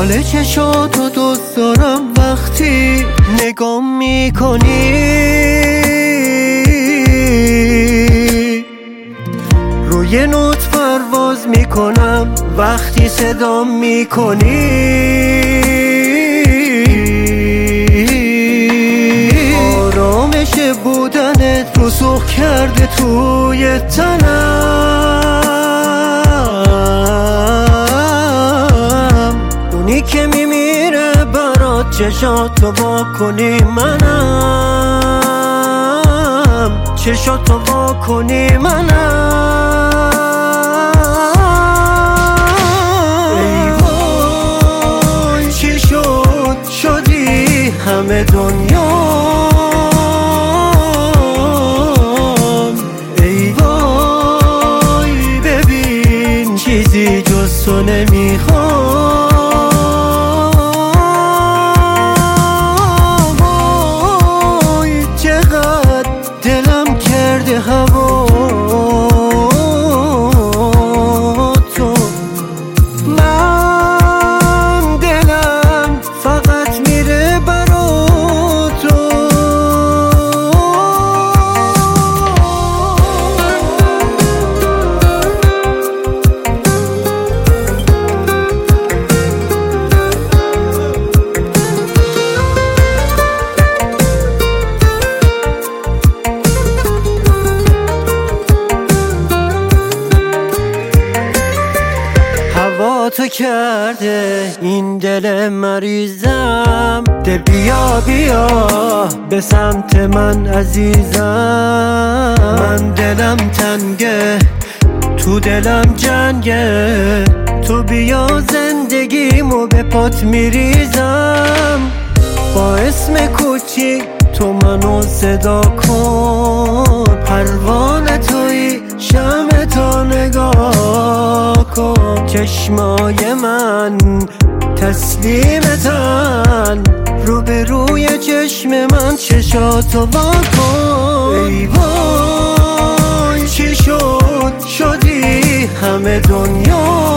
حال چشاتو دوست دارم وقتی نگام میکنی، روی نوت پرواز میکنم وقتی صدام میکنی. آرامش بودنت رسوخ کرده توی تنم، اونی که میمیره برات چشاتو وا کنی منم، چشاتو وا کنی منم. ای وای چی شد شدی همه دنیام، ای وای ببین چیزی جز تو نمیخوام. وای چقدر دلم کرده هوا تو، من دلم فقط میره برا تو. هوا تو کرده این دل مریضم، ده بیا بیا به سمت من عزیزم. من دلم تنگه تو دلم جنگه، تو بیا زندگیمو به پات میریزم. با اسم کوچیک تو منو صدا کن، پروانه توی شمع تو نگاه کن. چشمای من تسلیمتن، رو به روی چشم من چشاتو وا کن. ای وای چی شد شدی همه دنیا